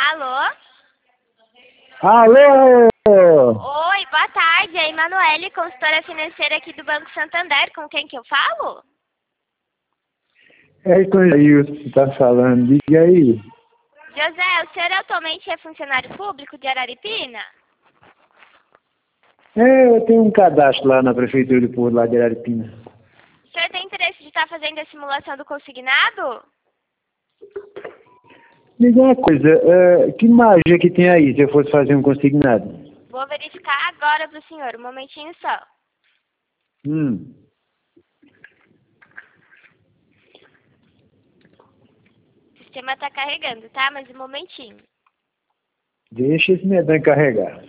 Alô? Alô! Oi, boa tarde. É Emanuele, consultora financeira aqui do Banco Santander. Com quem que eu falo? É com o Jailson que tá falando. Diga aí. José, o senhor atualmente é funcionário público de Araripina? Eu tenho um cadastro lá na Prefeitura de Porto, lá de Araripina. O senhor tem interesse de estar fazendo a simulação do consignado? Diga uma coisa, que magia que tem aí se eu fosse fazer um consignado? Vou verificar agora para o senhor, um momentinho só. Hum. O sistema está carregando, tá? Mas um momentinho. Deixa esse medonho carregar.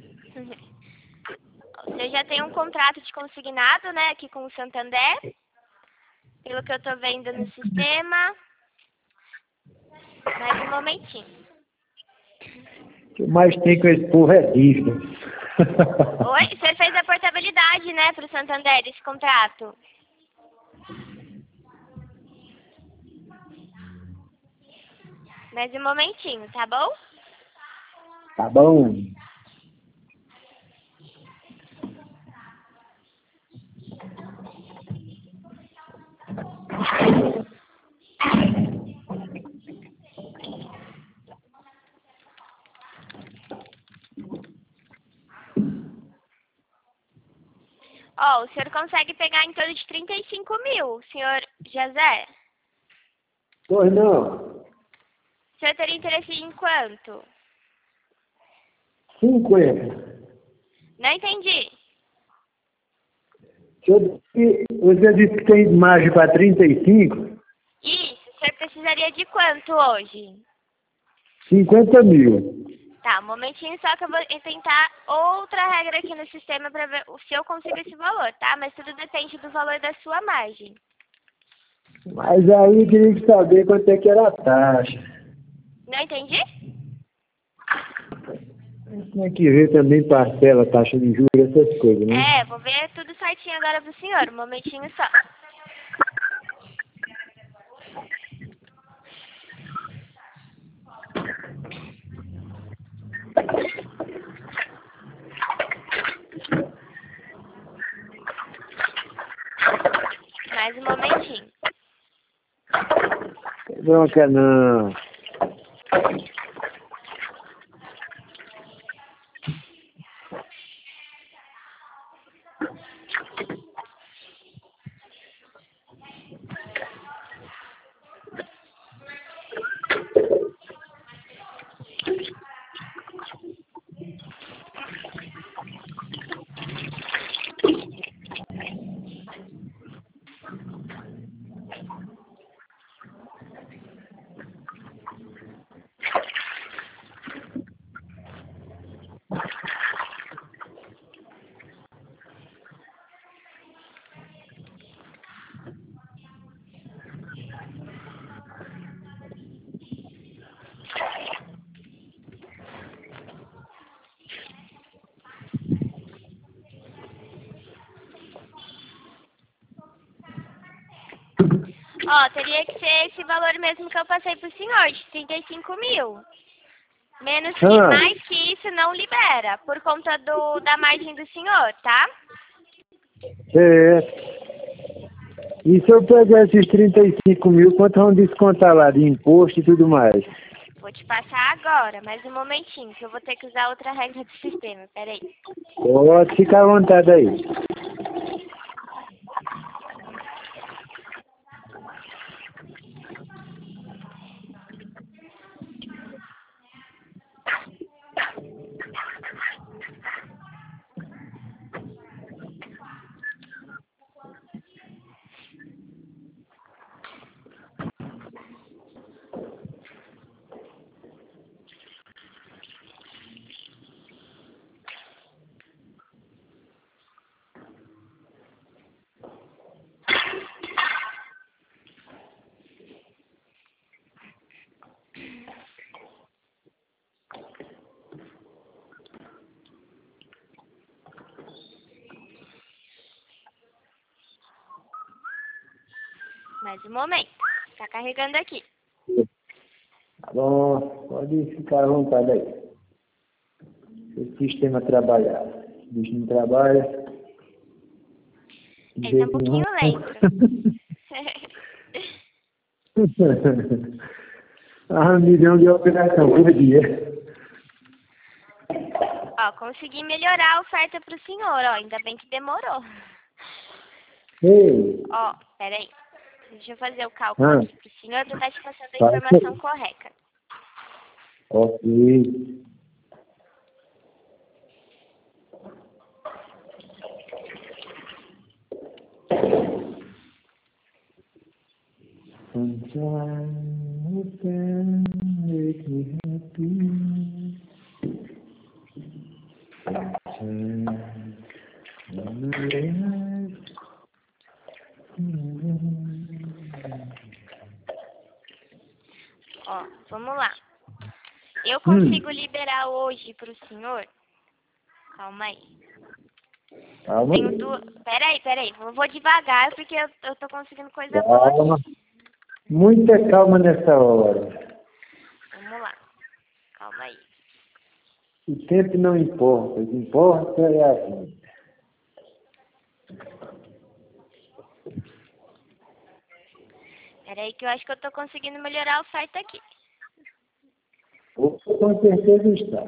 Você já tem um contrato de consignado, né, aqui com o Santander, pelo que eu tô vendo no sistema. Mais um momentinho. O que mais tem com esse povo é dívida. Oi? Você fez a portabilidade, né, pro Santander, esse contrato? Mais um momentinho, tá bom? Tá bom. Ó, o senhor consegue pegar em torno de 35 mil, senhor José. Pois não. O senhor teria interesse em quanto? 50. Não entendi. Você disse que tem margem para 35? Isso, o senhor precisaria de quanto hoje? 50 mil. Tá, um momentinho só que eu vou tentar outra regra aqui no sistema para ver se eu consigo esse valor, tá? Mas tudo depende do valor da sua margem. Mas aí eu queria saber quanto é que era a taxa. Não entendi? Tem que ver também parcela, taxa de juros, essas coisas, né? É, vou ver tudo certinho agora pro senhor, um momentinho só. Mais um momentinho. Bronca não. Ó, teria que ser esse valor mesmo que eu passei pro senhor, de 35 mil. Menos que, mais que isso não libera, por conta da margem do senhor, tá? É. E se eu pegar esses 35 mil, quanto vão descontar lá de imposto e tudo mais? Vou te passar agora, mais um momentinho, que eu vou ter que usar outra regra do sistema, peraí. Pode ficar à vontade aí. Mais um momento, tá carregando aqui. Tá bom. Pode ficar à vontade aí. O sistema trabalhar. O bicho não trabalha. Ele tá um pouquinho lento. Ah, 1 milhão de operação por dia. Ó, consegui melhorar a oferta pro senhor, ó. Ainda bem que demorou. Ei. Ó, peraí. Deixa eu fazer o cálculo aqui pro senhor pra estar te passando a informação correta. Ok. Sunshine can make me happy. Ó, vamos lá. Eu consigo liberar hoje pro senhor? Calma aí. Calma Tenho aí. duas... Peraí. Eu vou devagar porque eu tô conseguindo coisa boa Calma. aqui. Muita calma nessa hora. Vamos lá. Calma aí. O tempo não importa. O que importa é a vida. Peraí que eu acho que eu tô conseguindo melhorar a oferta aqui. Você com certeza está.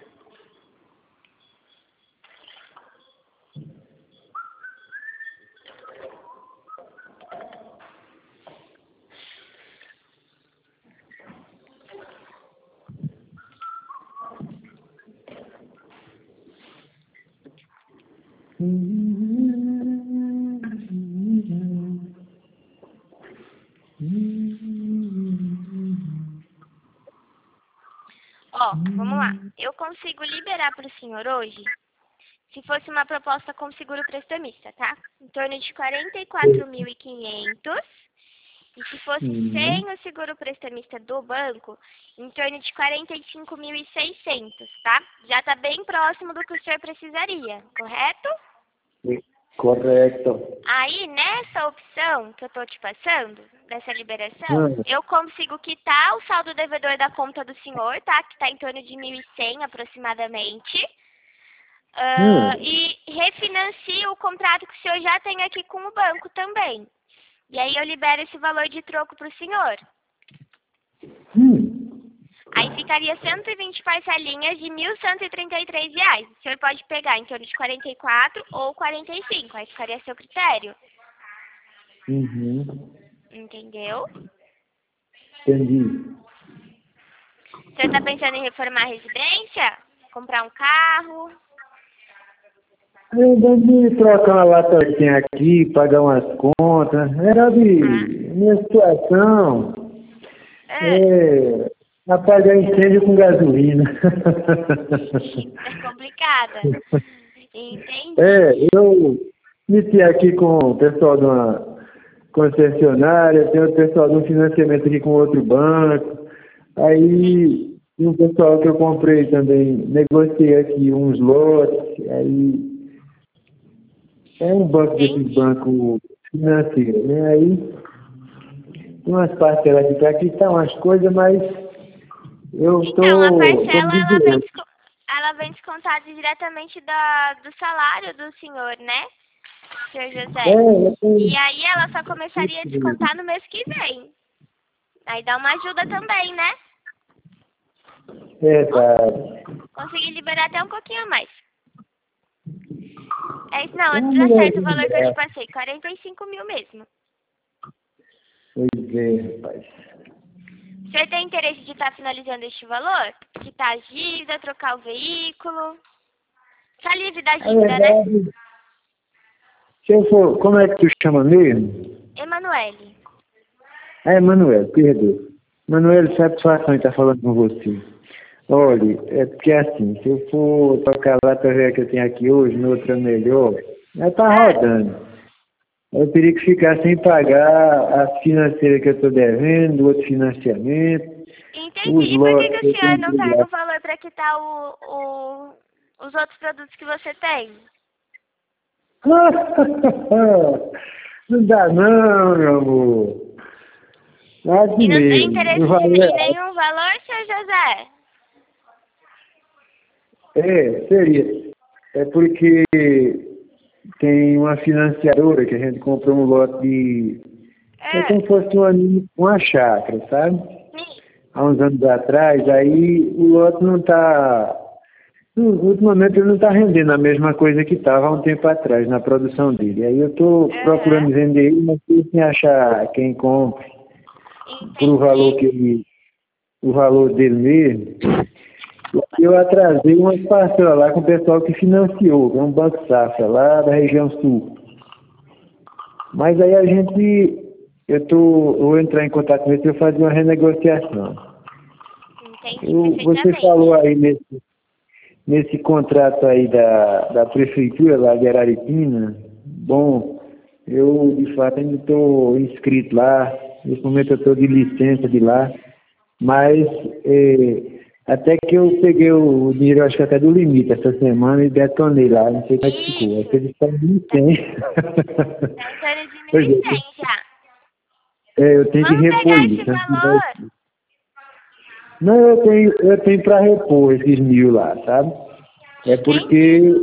Ó, vamos lá. Eu consigo liberar para o senhor hoje, se fosse uma proposta com seguro prestamista, tá? Em torno de 44.500. E se fosse sem o seguro prestamista do banco, em torno de 45.600, tá? Já tá bem próximo do que o senhor precisaria, correto? Correto. Aí, nessa opção que eu tô te passando, dessa liberação, eu consigo quitar o saldo devedor da conta do senhor, tá? Que tá em torno de 1.100 aproximadamente. E refinancio o contrato que o senhor já tem aqui com o banco também. E aí eu libero esse valor de troco pro senhor. Aí ficaria 120 parcelinhas de R$ 1.133. O senhor pode pegar em torno de 44 ou 45. Aí ficaria a seu critério. Entendeu? Entendi. O senhor está pensando em reformar a residência? Comprar um carro? Eu vou trocar uma lata que tem aqui, pagar umas contas. Era minha situação. Apagar incêndio com gasolina. É complicada. Entendi. Eu meti aqui com o pessoal de uma concessionária, tem o pessoal de um financiamento aqui com outro banco. Aí, tem um pessoal que eu comprei também, negociei aqui uns lotes, aí é um banco desses bancos financeiros, né? Aí tem umas parcelas aqui para quitar umas coisas, mas eu estou... Então, a parcela, ela vem descontada diretamente do salário do senhor, né, senhor José? E aí ela só começaria a descontar no mês que vem. Aí dá uma ajuda também, né? Verdade. Consegui liberar até um pouquinho a mais. É isso, não, tá certo o valor que eu te passei, 45 mil mesmo. Pois é, rapaz. O senhor tem interesse de estar finalizando este valor? Quitar a dívida, trocar o veículo? Tá livre da dívida, né? Se eu for, como é que tu chama mesmo? Emanuele. Manuel, perdoa. Manuel, satisfação em estar falando com você. Olha, é porque assim, se eu for tocar a lata velha que eu tenho aqui hoje, no outro é melhor, ela tá rodando. Eu teria que ficar sem pagar a financeira que eu estou devendo, o outro financiamento. Entendi. E por que o senhor não pega o valor para quitar os outros produtos que você tem? Não dá não, meu amor. Assim E não tem mesmo. interesse O valor em nenhum valor, seu José? seria. É porque tem uma financiadora que a gente comprou um lote de... É Ah, como se fosse uma chácara, sabe? sim. Há uns anos atrás, aí o lote não está... Ultimamente ele não está rendendo a mesma coisa que estava há um tempo atrás na produção dele. Aí eu estou Aham. procurando vender ele, mas estou sem achar quem compre por Entendi. o valor dele mesmo. Eu atrasei umas parcelas lá com o pessoal que financiou, que é um Banco Safra, lá da região sul. Mas aí eu vou entrar em contato com ele para fazer uma renegociação. Entendi Você perfeitamente. falou aí nesse contrato aí da prefeitura lá de Araripina. Bom, eu de fato ainda estou inscrito lá, nesse momento eu estou de licença de lá, mas até que eu peguei o dinheiro, acho que até do limite essa semana e detonei lá, não sei como é que ficou. É que Isso. eles estão me tem. Tá entrando de Pois é, 1.100 já. eu tenho que Vamos repor pegar esse isso. valor. Não, eu tenho para repor esses 1.000 lá, sabe? É Entendi. porque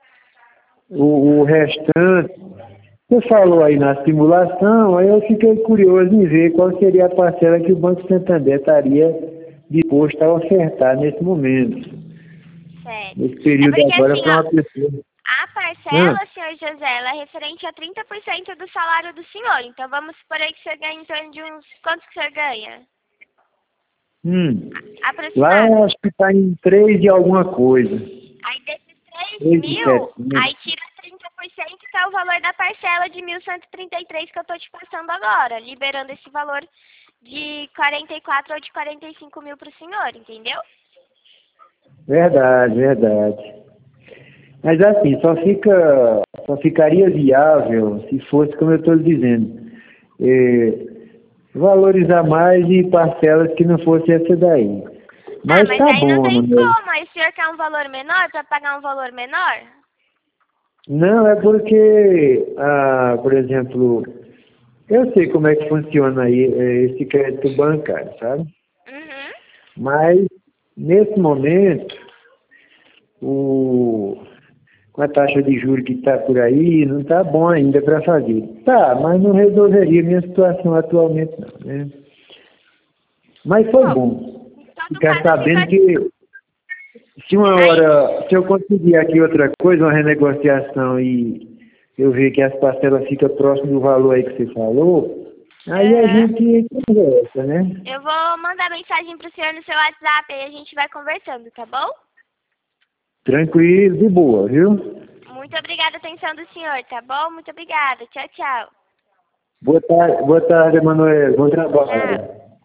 o restante, você falou aí na simulação, aí eu fiquei curioso em ver qual seria a parcela que o Banco Santander estaria disposto a ofertar nesse momento, Certo. nesse É período porque agora assim, para ó, uma pessoa. a Ah, parcela, senhor José, ela é referente a 30% do salário do senhor. Então vamos supor aí que você ganha em torno de uns... Quanto que o senhor ganha? hum. Lá Aproximado. acho que está em 3 de alguma coisa. Aí desses 3 3 de mil, 700. aí tira 30%, que é o valor da parcela de 1.133 que eu tô te passando agora, liberando esse valor de 44 ou de 45 mil pro senhor, entendeu? Verdade, verdade. Mas assim, só ficaria viável se fosse como eu estou lhe dizendo. Valorizar mais em parcelas que não fosse essa daí. Ah, Mas mas tá aí não bom, tem Manuel. como. Aí o senhor quer um valor menor para pagar um valor menor? Não, é porque, por exemplo, eu sei como é que funciona aí esse crédito bancário, sabe? Uhum. Mas, nesse momento, com a taxa de juros que está por aí, não está bom ainda para fazer. Tá, mas não resolveria minha situação atualmente, não, né? Mas foi Bom, bom em todo ficar caso sabendo fica... que Aí, se eu conseguir aqui outra coisa, uma renegociação e eu ver que as parcelas ficam próximas do valor aí que você falou, aí a aham. gente conversa, né? Eu vou mandar mensagem pro senhor no seu WhatsApp e a gente vai conversando, tá bom? Tranquilo, de boa, viu? Muito obrigada a atenção do senhor, tá bom? Muito obrigada. Tchau, tchau. Boa tarde, Emanuel. Bom Tchau. trabalho.